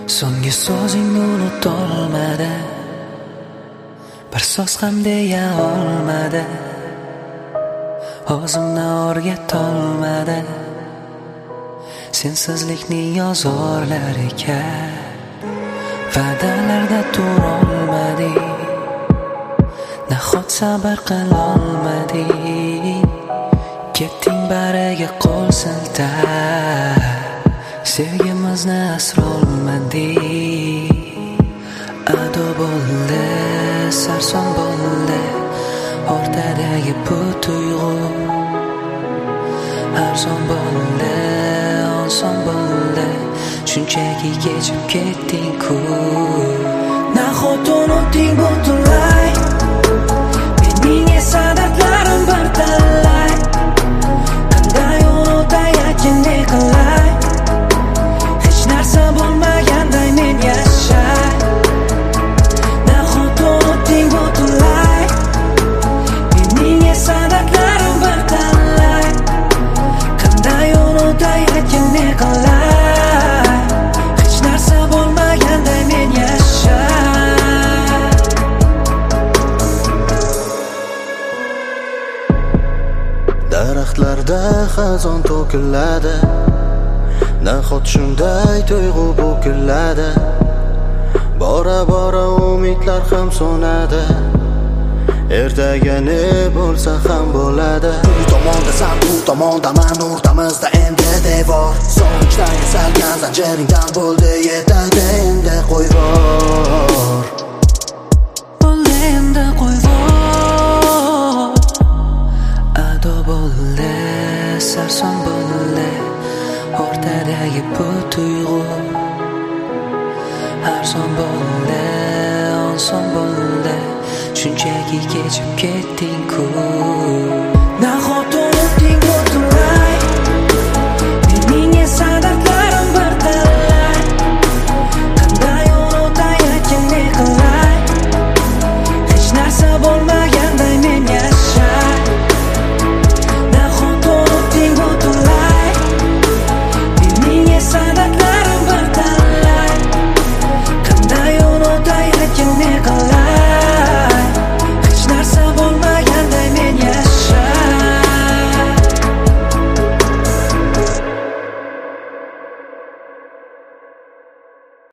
So'nggi so'zingni unutolmadi, bir so'z ham deya olmadi, o'zimni o'rgatolmadi. Sensizlikning yozorlariga va'dalarda turolmading, nahot sabr qilolmading. Ketding bariga qo'l siltab, sevgimizni asrolmading. Ado bo'ldi, sarson bo'ldi o'rtadagi bu tuyg'u. Arzon bo'ldi, oson bo'ldi, shunchaki kechib ketding-ku. Nahot unutding butunlay mening esa dardlarim bir talay. Qanday unutay akin ne qilay, hech narsa bo'lmaganday men yashay. Nahot unutding butunlay mening esa dardlarim bir talay. Qanday unutay akin ne qilay, hech narsa bo'lmaganday men yashay. Daraxtlarda xazon to'kiladi, nahot shunday tuyg'u bu kunlarda. Bora bora umidlar ham so'nadi, ertaga ne bo'lsa ham bo'ladi. U tomonda san, u tomondaman, o'rtamizda endi devor. Sog'inchdan yasalgan zanjiringdan bo'ldi yetadi endi qo'yvor. Bo'ldi endi qo'yvor. Ado bo'ldi, sarson bo'ldi o'rtadagi bu tuyg'u. Arzon bo'ldi, oson bo'ldi, shunchaki kechib ketding-ku.